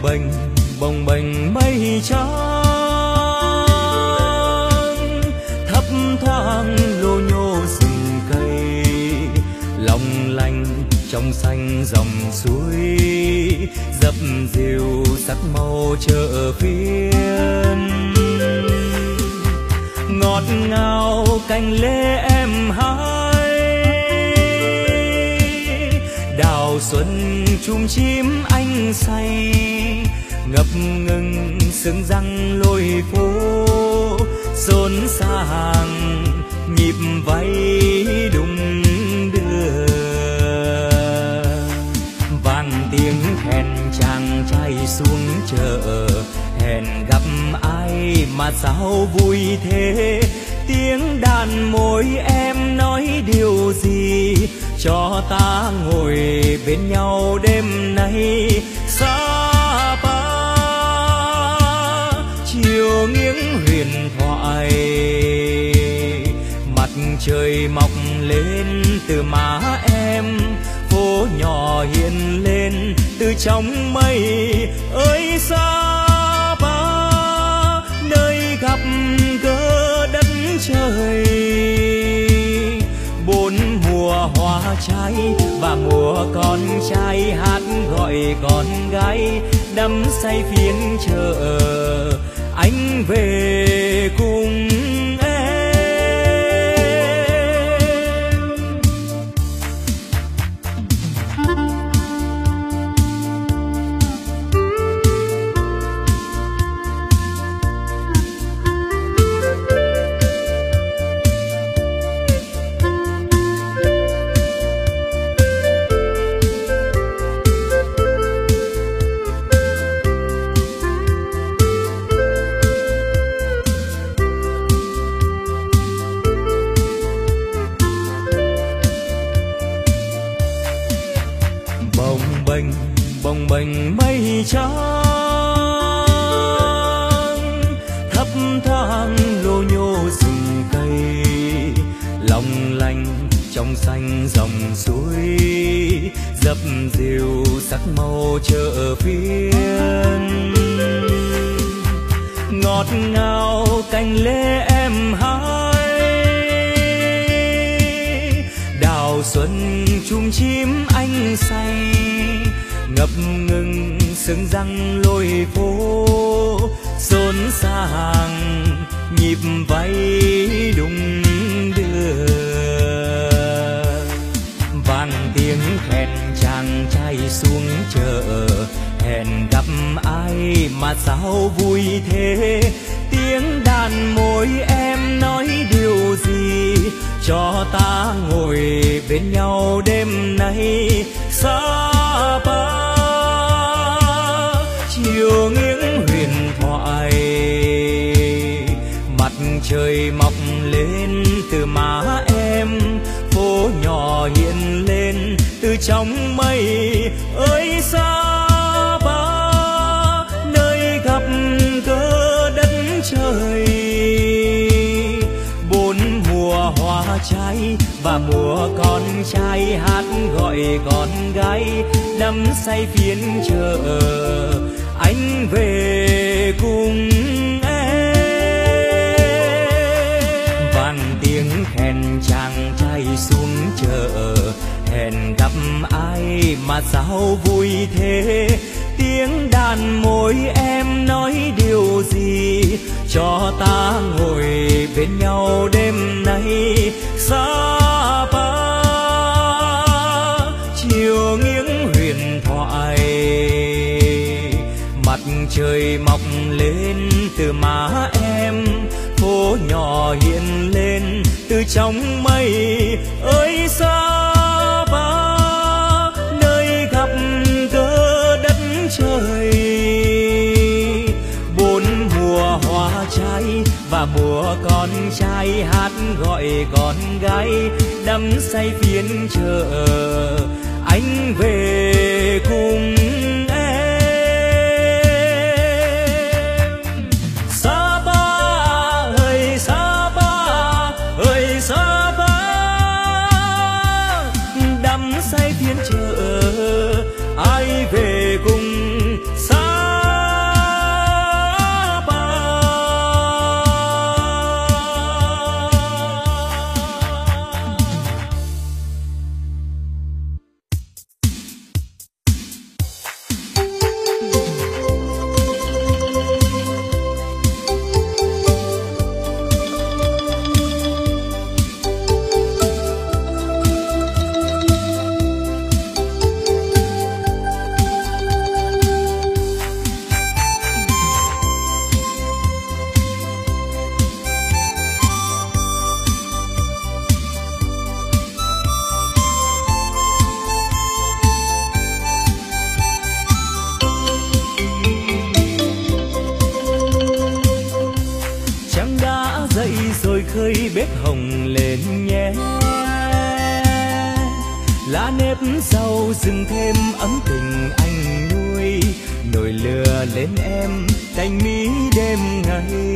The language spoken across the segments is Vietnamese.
bồng bềnh mây trắng, thấp thoáng lô nhô rừng cây, long lanh trong xanh dòng suối, dập dìu sắc màu chợ phiên. Ngọt ngào cành lê em hái, đào xuân chum chim anh say, ngập ngừng sương răng lối phố, xôn xàng nhịp váy đung đưa. Vang tiếng khen chàng trai xuống chợ, hẹn gặp ai mà sao vui thế. Tiếng đàn môi em nói điều gì, cho ta ngồi bên nhau đêm nay. Sapa chiều nghiêng huyền thoại, mặt trời mọc lên từ má em, phố nhỏ hiện lên từ trong mây. Ơi Sapa nơi gặp gỡ đất trời, bốn mùa hoa trái và mùa con trai hát gọi con gái, đắm say phiên chợ anh về cùng em. Bồng bềnh mây trắng, thấp thoáng lô nhô rừng cây, long lanh trong xanh dòng suối, dập dìu sắc màu chợ phiên. Ngọt ngào cành lê em hái, đào xuân chum chim anh say, ngập ngừng sương răng lối phố, xôn xàng nhịp váy đung đưa. Vang tiếng khen chàng trai xuống chợ, hẹn gặp ai mà sao vui thế. Tiếng đàn môi em nói điều gì, cho ta ngồi bên nhau đêm nay. Sapa chiều nghiêng huyền thoại, mặt trời mọc lên từ má em, phố nhỏ hiện lên từ trong mây. Ơi Sapa nơi gặp gỡ đất trời, bốn mùa hoa trái và mùa con trai hát gọi con gái, đắm say phiên chợ anh về cùng em. Vang tiếng khen chàng trai xuống chợ, hẹn gặp ai mà sao vui thế. Tiếng đàn môi em nói điều gì, cho ta ngồi bên nhau đêm nay. Sapa chiều nghiêng huyền thoại, mặt trời mọc lên từ má em, phố nhỏ hiện lên từ trong mây. Ơi Sapa nơi gặp gỡ đất trời, bốn mùa hoa trái và mùa con trai hát gọi con gái, đắm say phiên chợ anh về cùng em. Sapa ơi Sapa ơi Sapa, đắm say phiên chợ ai về cùng Sapa. lá nếp rau rừng thêm ấm tình anh nuôi, nồi lửa lên em canh mỹ đêm ngày.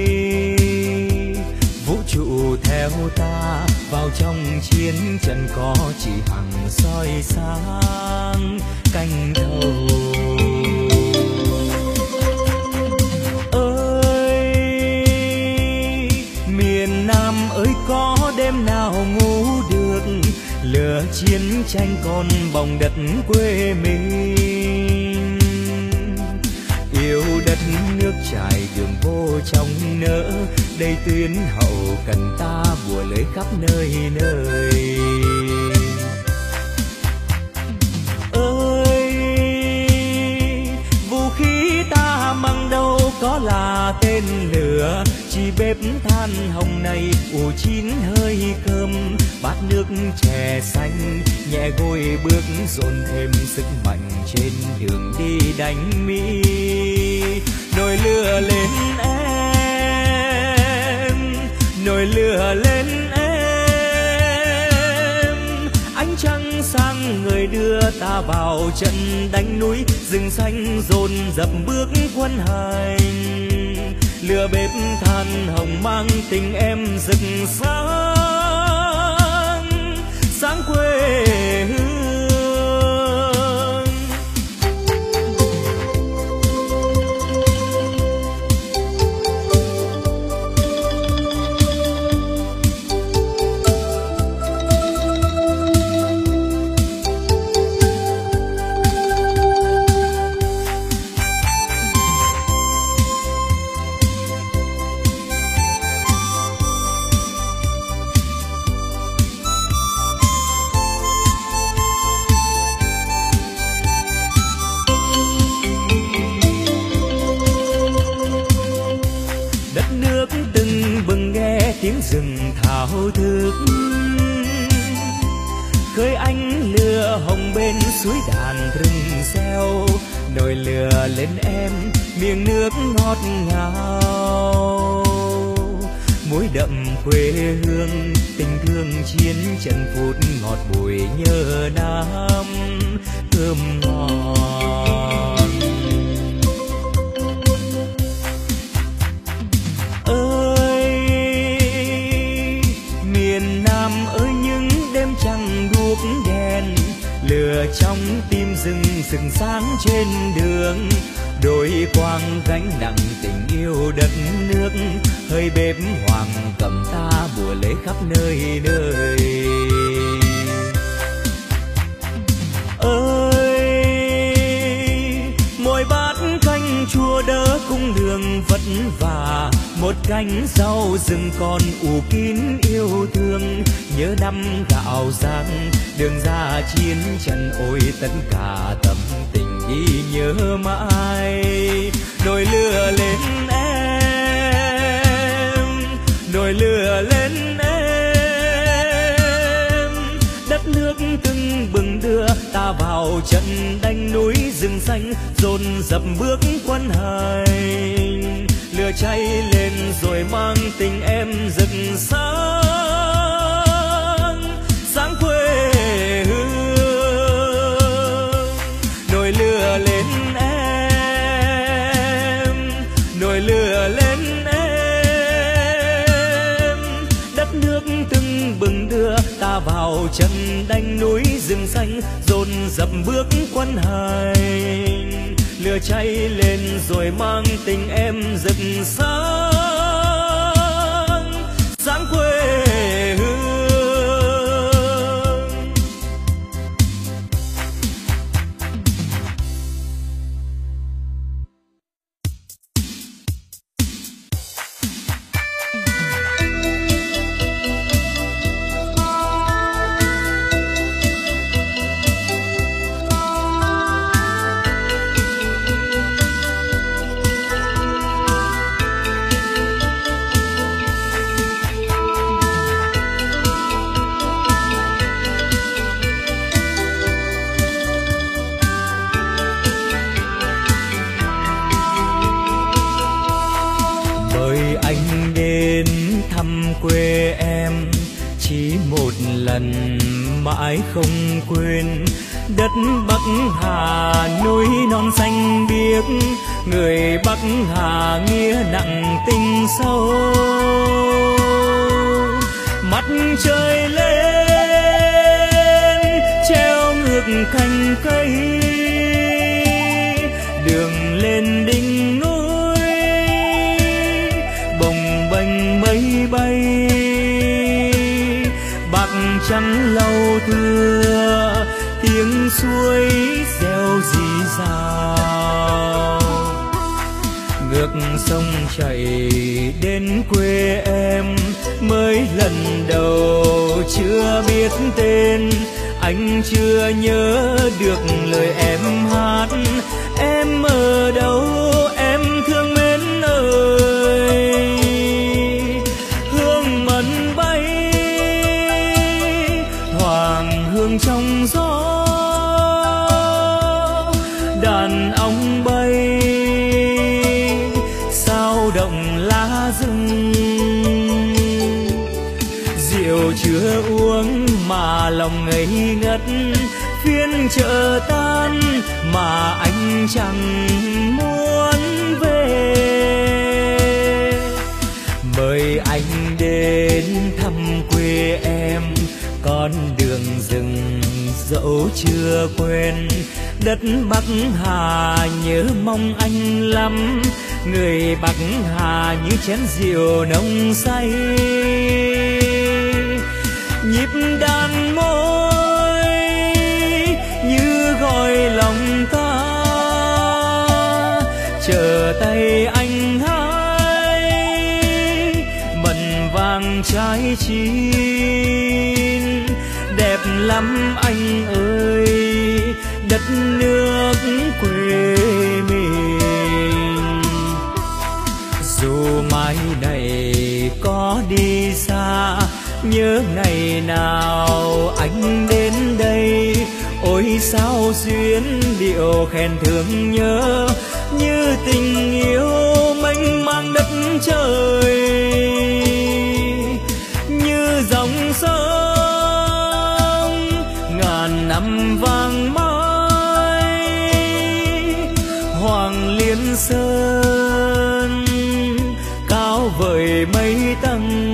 Vũ trụ theo ta vào trong chiến trận, có chỉ hằng soi sáng canh thầu. Ơi miền Nam ơi, có đêm nào ngủ được, lửa chiến tranh còn bỏng đất quê mình. Yêu đất nước trải đường vô trong nỡ, đây tuyến hậu cần ta bùa lưới khắp nơi nơi. Ơi vũ khí ta mang đâu có là tên lửa, chỉ bếp than hồng này ủ chín hơi cơm, bát nước chè xanh nhẹ gối bước dồn thêm sức mạnh trên đường đi đánh Mỹ. Nồi lửa lên em, nồi lửa lên em, ánh trăng sang người đưa ta vào trận đánh núi, rừng xanh dồn dập bước quân hành. Lửa bếp than hồng mang tình em rực sáng, sáng quê hương. Tiếng rừng thao thức khơi ánh lửa hồng bên suối đàn rừng reo. Nồi lửa lên em miếng nước ngọt ngào, muối đậm quê hương tình thương chiến trận phút ngọt bùi nhớ năm thơm ngon. Trăng đuốc đèn lửa trong tim rừng rừng sáng trên đường, đôi quang gánh nặng tình yêu đất nước, hơi bếp hoàng cầm ta bùa lấy khắp nơi nơi. Ơi mỗi bát canh chua đỡ cung đường vất vả, một cánh rau rừng còn ủ kín yêu thương, nhớ năm gạo rang đường ra chiến trận, ôi tất cả tâm tình đi nhớ mãi. Nồi lửa lên em, nồi lửa lên em, đất nước tưng bừng đưa ta vào trận đánh núi rừng xanh, dồn dập bước quân hành. Lửa cháy lên rồi mang tình em rực sáng, sáng quê hương. Nồi lửa lên em, nồi lửa lên em, đất nước tưng bừng đưa ta vào trận đánh núi rừng xanh, dồn dập bước quân hành. Lửa cháy lên rồi mang tình em rực sáng, sáng quê hương. Quê em chỉ một lần mãi không quên. Đất Bắc Hà núi non xanh biếc, người Bắc Hà nghĩa nặng tình sâu. Mặt trời lên treo ngược cành cây, đường lên đỉnh núi bồng bềnh mây bay. Bạc trắng lau thưa tiếng suối reo rì rào, ngược sông chảy đến quê em. Mới lần đầu chưa biết tên, anh chưa nhớ được lời em hát. Em ở đâu em thương mến ơi, hương mận bay thoảng hương trong gió. Đàn ong bay sao động lá rừng, rượu chưa uống mà lòng ngây ngất. Phiên chợ tan mà anh chẳng muốn về. Mời anh đến thăm quê em, con đường rừng dẫu chưa quen. Đất Bắc Hà nhớ mong anh lắm, người Bắc Hà như chén rượu nồng say. Nhịp đàn môi như gọi lòng ta, chờ tay anh hái mận vàng trái chín. Đẹp lắm anh ơi đất nước quê mình. Dù mai này có đi xa, nhớ ngày nào anh đến đây. Ôi sao duyên điệu khen thương nhớ, như tình yêu mênh mang đất trời. Như dòng sông ngàn năm vang mãi, Hoàng Liên Sơn cao vời mây tầng.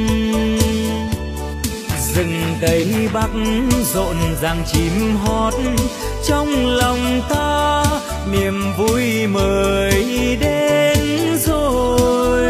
Rừng Tây Bắc rộn ràng chim hót, trong lòng ta niềm vui mới đến rồi.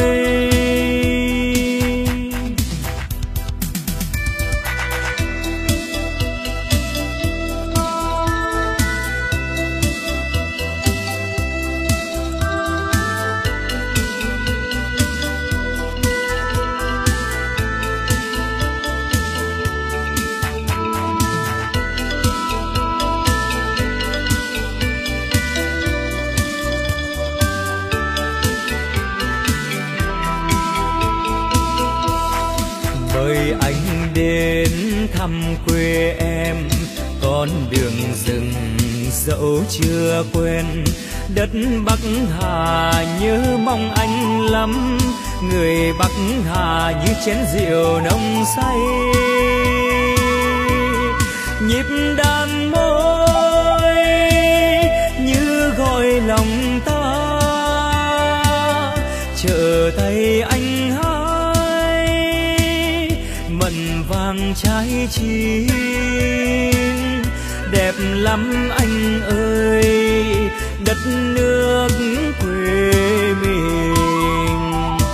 Mời anh đến thăm quê em, con đường rừng dẫu chưa quen. Đất Bắc Hà nhớ mong anh lắm, người Bắc Hà như chén rượu nồng say. Nhịp đàn môi như gọi lòng ta, chờ tay anh hái mận vàng trái chín. Đẹp lắm anh ơi đất nước quê mình.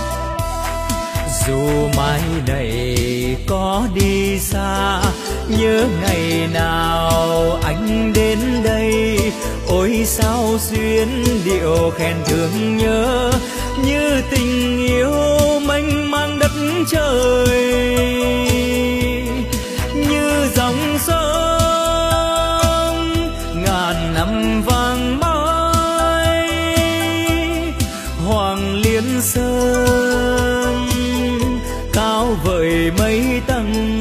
Dù mai này có đi xa, nhớ ngày nào anh đến đây. Ôi sao duyên điệu khen thương nhớ, như tình yêu mênh mang đất trời. Như dòng sông ngàn năm vang mãi, Hoàng Liên Sơn cao vời mây tầng.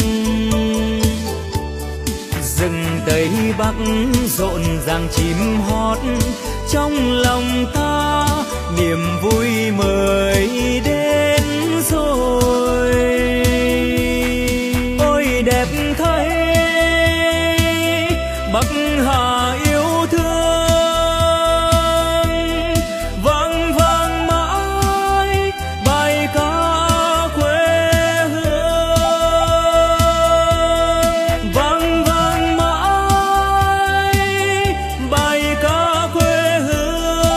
Rừng Tây Bắc rộn ràng chim hót, trong lòng ta niềm vui mới đến rồi. Ôi đẹp thấy Bắc Hà yêu thương vang vang mãi bài ca quê hương, vang vang mãi bài ca quê hương.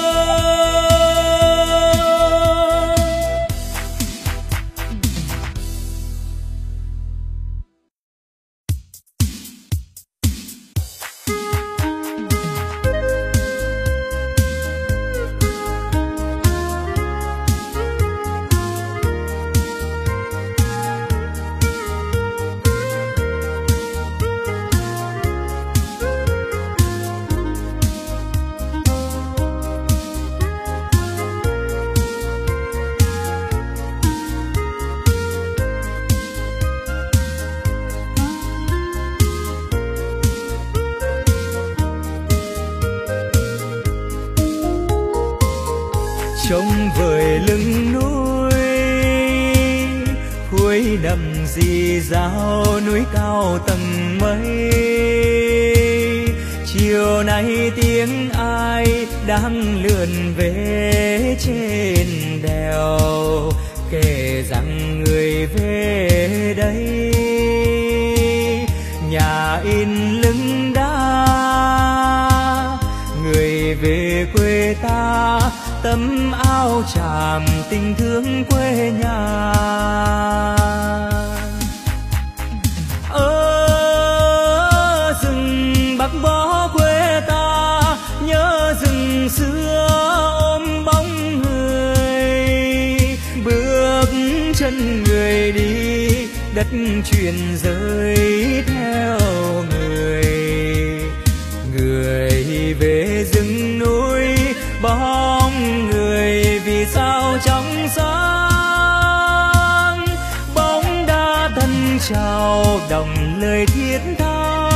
Trông vời lưng núi khuấy đầm rì rào, núi cao tầng mây. Chiều nay tiếng ai đang lượn về trên đèo, kể rằng người về đây nhà in lưng đá. Người về quê ta tấm áo chàm tình thương quê nhà. Ở rừng Bắc Bó quê ta nhớ rừng xưa ôm bóng người. Bước chân người đi đất truyền rơi theo người. Người về rừng núi bóng người vì sao trong sáng. Bóng đá thân chào đồng lời thiết tha.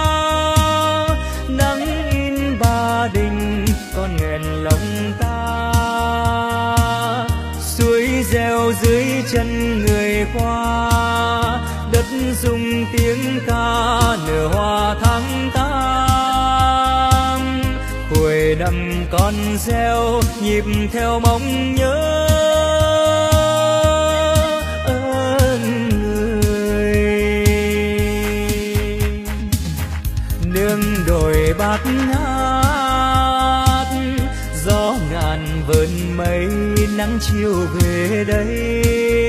Nắng in Ba Đình con nghẹn lòng ta. Suối reo dưới chân người qua, đất rung tiếng ca nở hoa tháng 8. Hồi năm con reo nhịp theo mong nhớ ơn người. Nương đồi bát ngát gió ngàn vờn mây, nắng chiều về đây.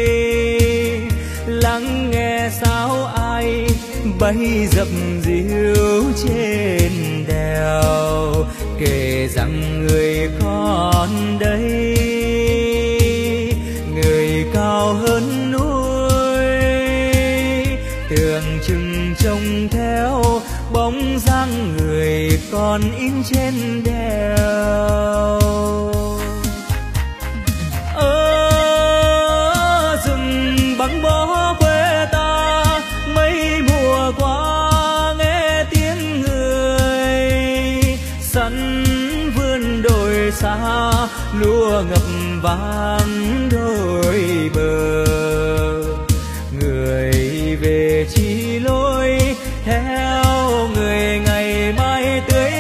Lắng nghe sao ai bay dập dìu trên đèo, kể rằng người con đây người cao hơn núi. Tưởng chừng trông theo bóng dáng người còn in trên đèo. Ở rừng Bắc Bó quê ta mấy mùa qua nghe tiếng người. Sẵn vươn đồi xa lúa ngập vang đôi bờ. Người về chi lối theo người ngày mai tươi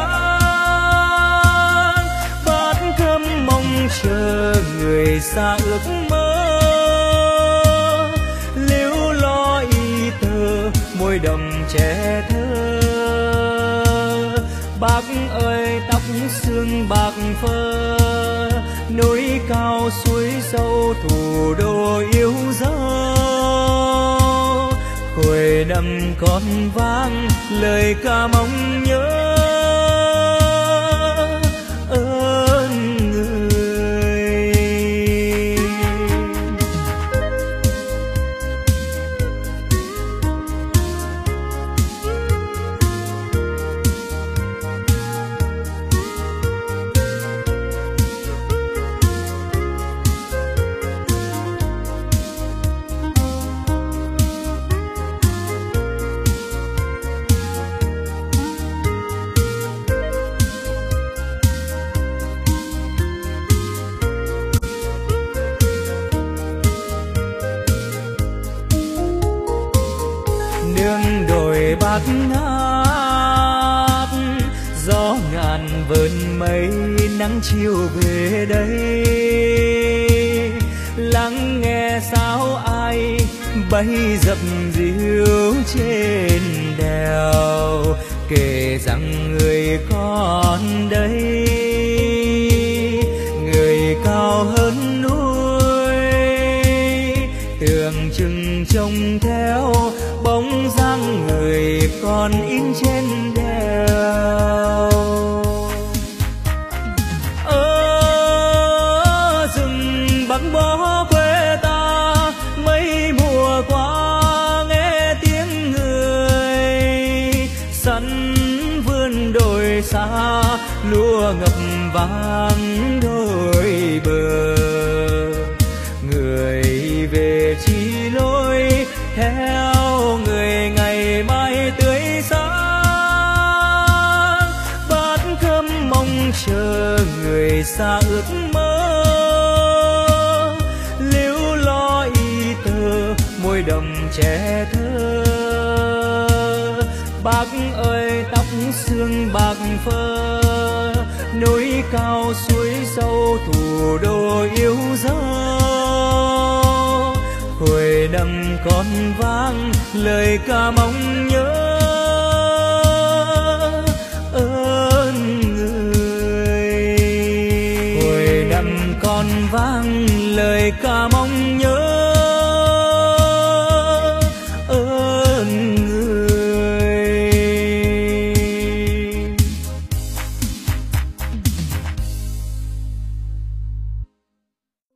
sáng. Bát cơm mong chờ người xa ước mơ. Liễu lo y tơ môi đồng trẻ thơ. Bác ơi tóc xương bạc phơ, núi cao suối sâu thủ đô yêu dấu. Hồi năm con vang lời ca mong nhớ ơn người. Nương đồi bát ngát nắng chiều về đây, lắng nghe sao ai bay dập dìu trên đèo, kể rằng người con đây, người cao hơn núi, tưởng chừng trông theo bóng dáng người con in trên đèo. Ở rừng Bắc Bó quê ta mấy mùa qua nghe tiếng người, sắn vươn đồi xa lúa ngập vàng đôi bờ, người về chi lối theo người ngày mai tươi sáng, bát cơm mong chờ người xa ước mơ, liễu lo y tơ môi đồng trẻ thơ. Bác ơi tóc xương bạc phơ, núi cao suối sâu thủ đô yêu dấu, hồi năm con vang lời ca mong nhớ ơn người. Hồi năm con vang lời ca mong nhớ